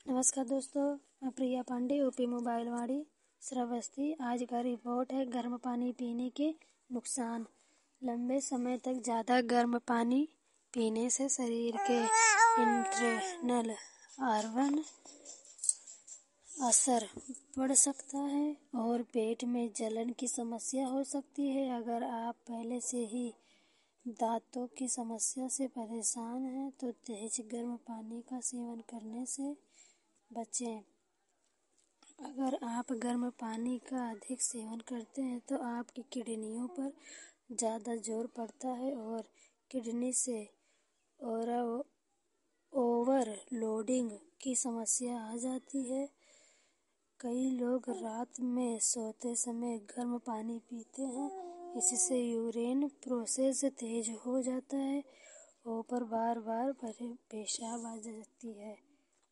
नमस्कार दोस्तों, मैं प्रिया पांडे यूपी मोबाइल वाड़ी श्रावस्ती। आज का रिपोर्ट है गर्म पानी पीने के नुकसान। लंबे समय तक ज़्यादा गर्म पानी पीने से शरीर के इंटरनल ऑर्गन असर पड़ सकता है और पेट में जलन की समस्या हो सकती है। अगर आप पहले से ही दांतों की समस्या से परेशान हैं तो तेज गर्म पानी का सेवन करने से बचें। अगर आप गर्म पानी का अधिक सेवन करते हैं तो आपकी किडनियों पर ज़्यादा जोर पड़ता है और किडनी से ओवरलोडिंग की समस्या आ जाती है। कई लोग रात में सोते समय गर्म पानी पीते हैं, इससे यूरिन प्रोसेस तेज हो जाता है और बार बार पेशाब आ जाती है।